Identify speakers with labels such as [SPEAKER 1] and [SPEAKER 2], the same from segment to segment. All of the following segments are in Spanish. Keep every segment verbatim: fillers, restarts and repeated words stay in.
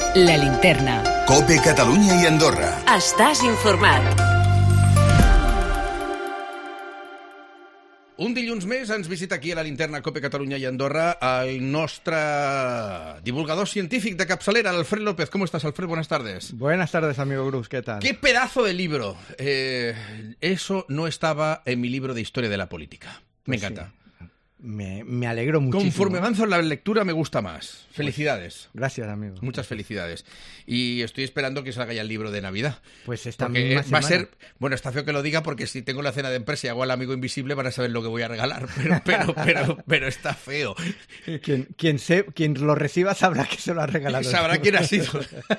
[SPEAKER 1] La Linterna.
[SPEAKER 2] COPE Catalunya i Andorra.
[SPEAKER 1] Estàs informat.
[SPEAKER 3] Un dilluns més ens visita aquí a la Linterna COPE Catalunya i Andorra el nostre divulgador científic de capçalera, Alfred López. ¿Cómo estás, Alfred? Buenas tardes.
[SPEAKER 4] Buenas tardes, amigo Grus. ¿Qué tal?
[SPEAKER 3] ¡Qué pedazo de libro! Eh, eso no estaba en mi libro de Historia de la Política. Me
[SPEAKER 4] Pues
[SPEAKER 3] encanta.
[SPEAKER 4] sí. Me, me alegro muchísimo.
[SPEAKER 3] Conforme avanzo en la lectura me gusta más. Felicidades.
[SPEAKER 4] Gracias, amigo.
[SPEAKER 3] Muchas felicidades. Y estoy esperando que salga ya el libro de Navidad.
[SPEAKER 4] Pues esta
[SPEAKER 3] Porque
[SPEAKER 4] misma
[SPEAKER 3] va
[SPEAKER 4] semana.
[SPEAKER 3] a ser... Bueno, está feo que lo diga porque si tengo la cena de empresa y hago al amigo invisible van a saber lo que voy a regalar. Pero, pero, pero, pero está feo.
[SPEAKER 4] Quien, quien, se, quien lo reciba sabrá que se lo ha regalado.
[SPEAKER 3] Sabrá quién ha sido.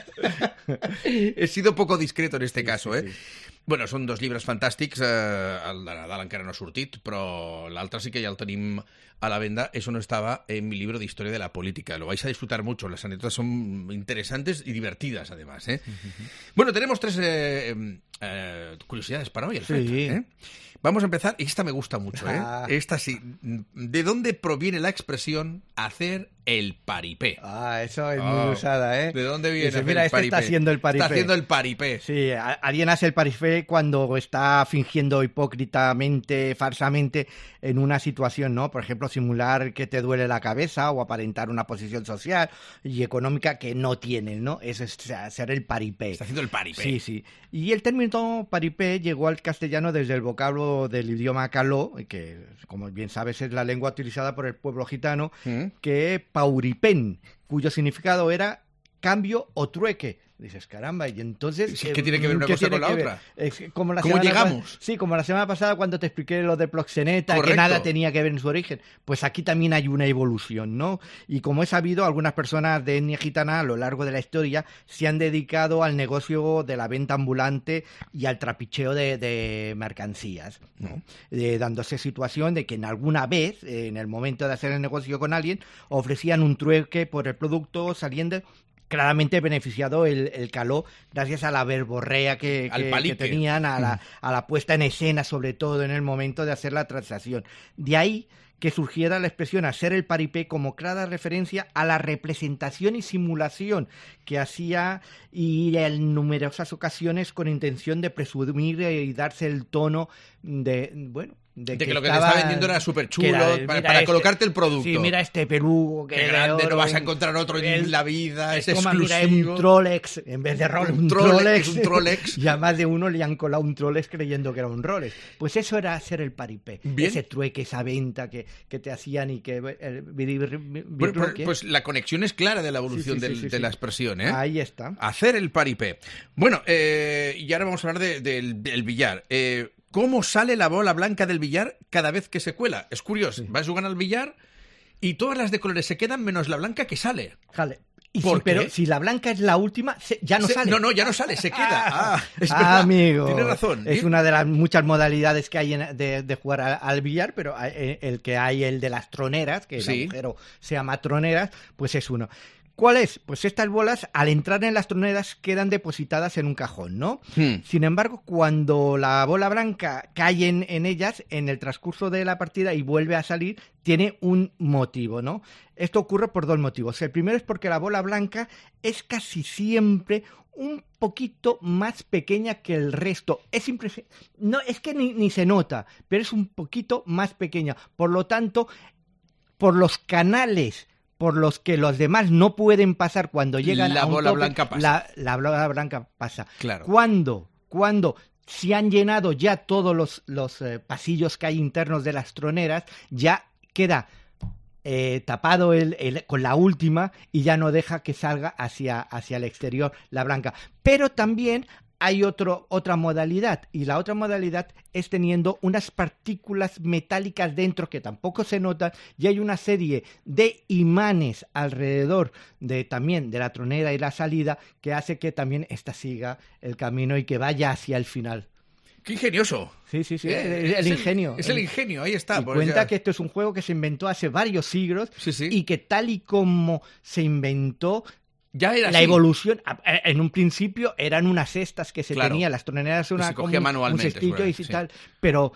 [SPEAKER 3] He sido poco discreto en este caso, eh?
[SPEAKER 4] Sí, sí.
[SPEAKER 3] Bueno, són dos llibres fantàstics, eh, el de Nadal encara no ha sortit, però l'altre sí que ja el tenim a la venda. Eso no estaba en mi libro de Historia de la Política. Lo vais a disfrutar mucho, las anécdotas son interesantes y divertidas además, ¿eh? Uh-huh. Bueno, tenemos tres eh, eh, curiosidades para hoy, Alfred,
[SPEAKER 4] Sí.
[SPEAKER 3] ¿eh? Vamos a empezar, y esta me gusta mucho, ¿eh?
[SPEAKER 4] Ah.
[SPEAKER 3] Esta sí. ¿De dónde proviene la expresión hacer el paripé?
[SPEAKER 4] Ah, eso es
[SPEAKER 3] Oh.
[SPEAKER 4] muy usada, ¿eh?
[SPEAKER 3] ¿De dónde viene
[SPEAKER 4] Dice,
[SPEAKER 3] hacer
[SPEAKER 4] mira,
[SPEAKER 3] el
[SPEAKER 4] este
[SPEAKER 3] paripé?
[SPEAKER 4] está haciendo el paripé.
[SPEAKER 3] Está haciendo el paripé.
[SPEAKER 4] Sí, a- alguien hace el paripé cuando está fingiendo hipócritamente, falsamente, en una situación, ¿no? Por ejemplo, simular que te duele la cabeza o aparentar una posición social y económica que no tienes, ¿no? Eso es hacer el paripé.
[SPEAKER 3] Está haciendo el paripé.
[SPEAKER 4] Sí, sí. Y el término paripé llegó al castellano desde el vocablo del idioma caló, que, como bien sabes, es la lengua utilizada por el pueblo gitano,
[SPEAKER 3] ¿Mm?
[SPEAKER 4] que pauripén, cuyo significado era cambio o trueque. Dices, caramba, y entonces...
[SPEAKER 3] Sí, ¿qué tiene que ver una
[SPEAKER 4] ¿qué
[SPEAKER 3] cosa
[SPEAKER 4] tiene
[SPEAKER 3] con la
[SPEAKER 4] que ver?
[SPEAKER 3] otra?
[SPEAKER 4] Es como la
[SPEAKER 3] ¿Cómo
[SPEAKER 4] semana
[SPEAKER 3] llegamos?
[SPEAKER 4] pa- Sí, como la semana pasada cuando te expliqué lo de proxeneta,
[SPEAKER 3] Correcto.
[SPEAKER 4] que nada tenía que ver en su origen. Pues aquí también hay una evolución, ¿no? Y como he sabido, algunas personas de etnia gitana a lo largo de la historia se han dedicado al negocio de la venta ambulante y al trapicheo de, de mercancías, ¿no? Eh, dándose situación de que en alguna vez, eh, en el momento de hacer el negocio con alguien, ofrecían un trueque por el producto saliendo claramente beneficiado el, el caló gracias a la verborrea que,
[SPEAKER 3] Al
[SPEAKER 4] que- que
[SPEAKER 3] palique.
[SPEAKER 4] tenían, a la, a la puesta en escena, sobre todo en el momento de hacer la transacción. De ahí que surgiera la expresión hacer el paripé como clara referencia a la representación y simulación que hacía y en numerosas ocasiones con intención de presumir y darse el tono de, bueno,
[SPEAKER 3] De que lo que te está vendiendo era súper chulo, para- para colocarte el producto.
[SPEAKER 4] Sí, mira este peludo que
[SPEAKER 3] Qué
[SPEAKER 4] de
[SPEAKER 3] grande, no
[SPEAKER 4] oro,
[SPEAKER 3] vas a encontrar otro en
[SPEAKER 4] el-
[SPEAKER 3] la vida, es
[SPEAKER 4] Toma, mira,
[SPEAKER 3] exclusivo.
[SPEAKER 4] un Trolex, en vez de Rolex, un,
[SPEAKER 3] Un Trolex,
[SPEAKER 4] Trolex.
[SPEAKER 3] un Trolex.
[SPEAKER 4] Y a más de uno le han colado un Trolex creyendo que era un Rolex. Pues eso era hacer el paripé.
[SPEAKER 3] Bien.
[SPEAKER 4] Ese trueque, esa venta que, que te hacían y que... eh, vir- vir- vir-
[SPEAKER 3] Bueno, pues,
[SPEAKER 4] virruque.
[SPEAKER 3] pues la conexión es clara de la evolución
[SPEAKER 4] Sí, sí, sí,
[SPEAKER 3] del-
[SPEAKER 4] sí,
[SPEAKER 3] de
[SPEAKER 4] sí.
[SPEAKER 3] la expresión, ¿eh?
[SPEAKER 4] Ahí está.
[SPEAKER 3] Hacer el paripé. Bueno, eh, y ahora vamos a hablar de- del, del billar. Eh, ¿Cómo sale la bola blanca del billar cada vez que se cuela? Es curioso. Vas jugando al billar y todas las de colores se quedan menos la blanca que sale.
[SPEAKER 4] Jale. Y
[SPEAKER 3] ¿Por
[SPEAKER 4] si, pero
[SPEAKER 3] qué?
[SPEAKER 4] si la blanca es la última, se- ya no
[SPEAKER 3] Se-
[SPEAKER 4] sale.
[SPEAKER 3] No, no, ya no sale, se queda. Ah, es
[SPEAKER 4] Ah,
[SPEAKER 3] verdad.
[SPEAKER 4] amigo.
[SPEAKER 3] Tienes razón.
[SPEAKER 4] Es
[SPEAKER 3] Bien.
[SPEAKER 4] una de las muchas modalidades que hay en- de, de jugar a- al billar, pero hay- el que hay el de las troneras, que
[SPEAKER 3] Sí.
[SPEAKER 4] el agujero se llama troneras, pues es uno. ¿Cuál es? Pues estas bolas, al entrar en las troneras, quedan depositadas en un cajón, ¿no?
[SPEAKER 3] Hmm.
[SPEAKER 4] Sin embargo, cuando la bola blanca cae en, en ellas, en el transcurso de la partida y vuelve a salir, tiene un motivo, ¿no? Esto ocurre por dos motivos. El primero es porque la bola blanca es casi siempre un poquito más pequeña que el resto. Es impresi- no, es que ni, ni se nota, pero es un poquito más pequeña. Por lo tanto, por los canales por los que los demás no pueden pasar cuando llegan
[SPEAKER 3] La
[SPEAKER 4] a un
[SPEAKER 3] bola
[SPEAKER 4] tope,
[SPEAKER 3] blanca pasa.
[SPEAKER 4] La, la bola blanca pasa.
[SPEAKER 3] Claro.
[SPEAKER 4] ¿Cuándo? Cuando se han llenado ya todos los, los eh, pasillos que hay internos de las troneras, ya queda eh, tapado el, el, con la última y ya no deja que salga hacia, hacia el exterior la blanca. Pero también hay otro, otra modalidad, y la otra modalidad es teniendo unas partículas metálicas dentro que tampoco se notan, y hay una serie de imanes alrededor de también de la tronera y la salida que hace que también esta siga el camino y que vaya hacia el final.
[SPEAKER 3] ¡Qué ingenioso!
[SPEAKER 4] Sí, sí, sí,
[SPEAKER 3] Eh,
[SPEAKER 4] el, el
[SPEAKER 3] es
[SPEAKER 4] ingenio.
[SPEAKER 3] Es el ingenio, ahí está.
[SPEAKER 4] Y
[SPEAKER 3] pues
[SPEAKER 4] cuenta
[SPEAKER 3] ya.
[SPEAKER 4] que esto es un juego que se inventó hace varios siglos
[SPEAKER 3] Sí, sí.
[SPEAKER 4] y que tal y como se inventó,
[SPEAKER 3] Ya era
[SPEAKER 4] la
[SPEAKER 3] así.
[SPEAKER 4] evolución, a- a- en un principio eran unas cestas que se
[SPEAKER 3] Claro.
[SPEAKER 4] tenían, las troneras
[SPEAKER 3] Que
[SPEAKER 4] una,
[SPEAKER 3] se
[SPEAKER 4] como
[SPEAKER 3] cogía
[SPEAKER 4] un-
[SPEAKER 3] manualmente,
[SPEAKER 4] un cestillo y
[SPEAKER 3] seguramente, sí.
[SPEAKER 4] tal, pero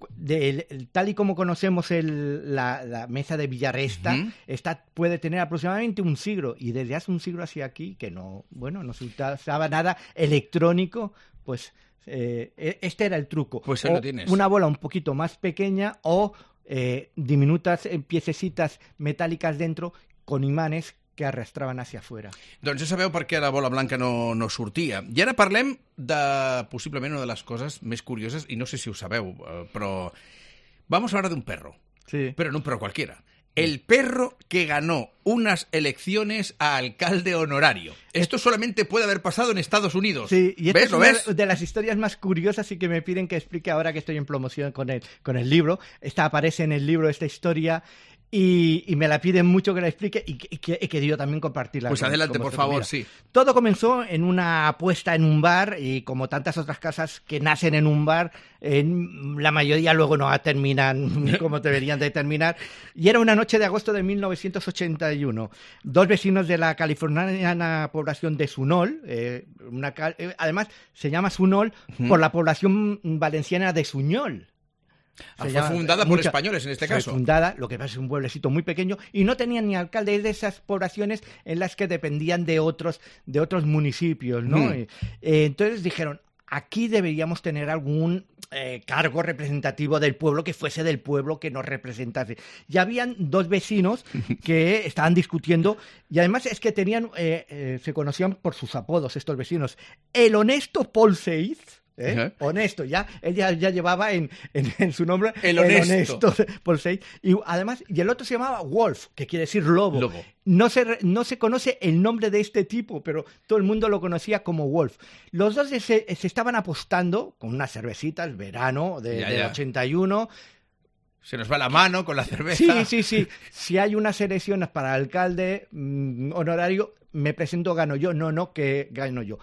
[SPEAKER 4] de, el, tal y como conocemos el, la, la mesa de Villaresta, uh-huh. esta puede tener aproximadamente un siglo, y desde hace un siglo hacia aquí, que no, bueno, no se usaba nada electrónico, pues eh, este era el truco.
[SPEAKER 3] Pues ahí lo tienes.
[SPEAKER 4] Una bola un poquito más pequeña o eh, diminutas piececitas metálicas dentro con imanes que arrastraven hacia afuera.
[SPEAKER 3] Doncs ja sabeu per què la bola blanca no, no sortia. I ara parlem de, possiblement, una de les coses més curioses, i no sé si ho sabeu, però vamos a hablar de un perro.
[SPEAKER 4] Sí.
[SPEAKER 3] Pero no un perro cualquiera. El perro que ganó unas elecciones a alcalde honorario. Esto solamente puede haber pasado en Estados Unidos.
[SPEAKER 4] Sí, y esta
[SPEAKER 3] ¿Ves?
[SPEAKER 4] es
[SPEAKER 3] ¿Lo
[SPEAKER 4] una
[SPEAKER 3] ves?
[SPEAKER 4] de las historias más curiosas y que me piden que explique ahora que estoy en promoción con el, con el libro. Esta aparece en el libro, esta historia... Y, y me la piden mucho que la explique y que, y que he querido también compartirla.
[SPEAKER 3] Pues
[SPEAKER 4] con,
[SPEAKER 3] adelante,
[SPEAKER 4] con
[SPEAKER 3] por
[SPEAKER 4] vosotros.
[SPEAKER 3] favor,
[SPEAKER 4] Mira,
[SPEAKER 3] sí.
[SPEAKER 4] Todo comenzó en una apuesta en un bar y como tantas otras casas que nacen en un bar, en, la mayoría luego no terminan como deberían de terminar. Y era una noche de agosto de mil novecientos ochenta y uno. Dos vecinos de la californiana población de Sunol, eh, una, eh, además se llama Sunol uh-huh. por la población valenciana de Suñol.
[SPEAKER 3] Ah, fue fundada por españoles en este
[SPEAKER 4] fue
[SPEAKER 3] caso.
[SPEAKER 4] fundada, lo que pasa es un pueblecito muy pequeño y no tenían ni alcalde, es de esas poblaciones en las que dependían de otros, de otros municipios, ¿no? Mm. Eh, entonces dijeron, aquí deberíamos tener algún eh, cargo representativo del pueblo que fuese del pueblo que nos representase. Ya habían dos vecinos que estaban discutiendo y además es que tenían, eh, eh, se conocían por sus apodos estos vecinos. El honesto Paul Seiz, ¿Eh? Uh-huh. Honesto, ya él ya, ya llevaba en, en, en su nombre
[SPEAKER 3] el honesto,
[SPEAKER 4] el honesto por seis. Y además, y el otro se llamaba Wolf, que quiere decir lobo.
[SPEAKER 3] lobo.
[SPEAKER 4] No se, no se conoce el nombre de este tipo, pero todo el mundo lo conocía como Wolf. Los dos se, se estaban apostando con unas cervecitas, verano de,
[SPEAKER 3] ya,
[SPEAKER 4] del
[SPEAKER 3] ya.
[SPEAKER 4] ochenta y uno.
[SPEAKER 3] Se nos va la mano con la cerveza.
[SPEAKER 4] Sí, sí, sí. Si hay unas elecciones para alcalde mmm, honorario, me presento, gano yo. No, no, que gano yo.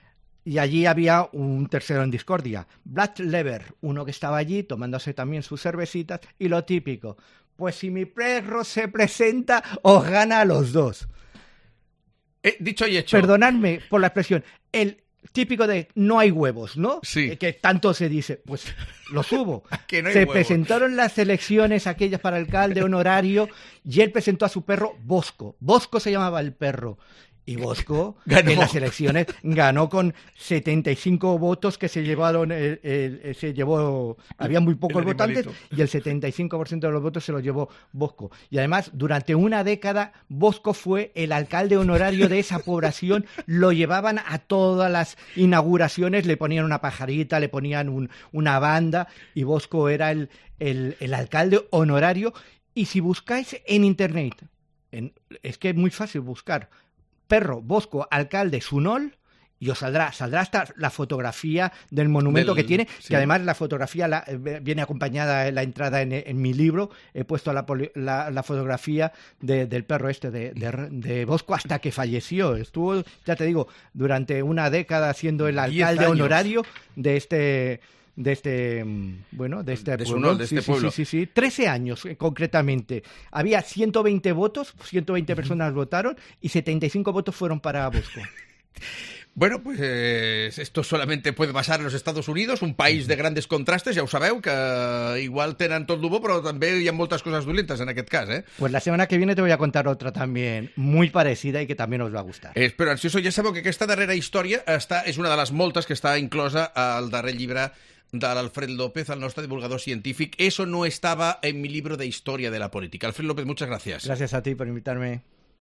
[SPEAKER 4] Y allí había un tercero en discordia, Black Lever, uno que estaba allí tomándose también sus cervecitas, y lo típico, pues si mi perro se presenta, os gana a los dos.
[SPEAKER 3] Eh, dicho y hecho.
[SPEAKER 4] Perdonadme por la expresión, el típico de no hay huevos, ¿no?
[SPEAKER 3] Sí.
[SPEAKER 4] Que tanto se dice, pues los hubo.
[SPEAKER 3] Que no hay
[SPEAKER 4] se
[SPEAKER 3] huevos.
[SPEAKER 4] Presentaron las elecciones aquellas para alcalde honorario y él presentó a su perro Bosco. Bosco se llamaba el perro. Y Bosco,
[SPEAKER 3] ganó.
[SPEAKER 4] En las elecciones, ganó con setenta y cinco votos que se llevaron, el, el, el, se llevó, había muy pocos votantes y el setenta y cinco por ciento de los votos se los llevó Bosco. Y además, durante una década, Bosco fue el alcalde honorario de esa población, lo llevaban a todas las inauguraciones, le ponían una pajarita, le ponían un, una banda y Bosco era el, el, el alcalde honorario. Y si buscáis en internet, en, es que es muy fácil buscar, perro, Bosco, alcalde, Sunol, y os saldrá, saldrá hasta la fotografía del monumento del, que tiene, sí. Que además la fotografía la, eh, viene acompañada en la entrada en, en mi libro, he puesto la, la, la fotografía de, del perro este de, de, de Bosco hasta que falleció, estuvo, ya te digo, durante una década siendo el alcalde honorario de este... de este, bueno, de este
[SPEAKER 3] de
[SPEAKER 4] pueblo.
[SPEAKER 3] Sunol, de este
[SPEAKER 4] sí,
[SPEAKER 3] pueblo.
[SPEAKER 4] Sí, sí, sí, trece años eh, concretamente. Había ciento veinte votos, ciento veinte personas votaron y setenta y cinco votos fueron para Bosco.
[SPEAKER 3] Bueno, pues eh, esto solamente puede pasar en los Estados Unidos, un país de grandes contrastes, ja ho sabeu, que igual tenen tot el bo, però també hi ha moltes coses dolentes en aquest cas, eh?
[SPEAKER 4] Pues la semana que viene te voy a contar otra también muy parecida y que también os va a gustar.
[SPEAKER 3] Eh, espero ansioso, ja sabeu que aquesta darrera història està, és una de les moltes que està inclosa al darrer llibre de l'Alfred López, el nostre divulgador científic. Eso no estaba en mi libro de historia de la política. Alfred López, muchas gracias.
[SPEAKER 4] Gracias a ti por invitarme.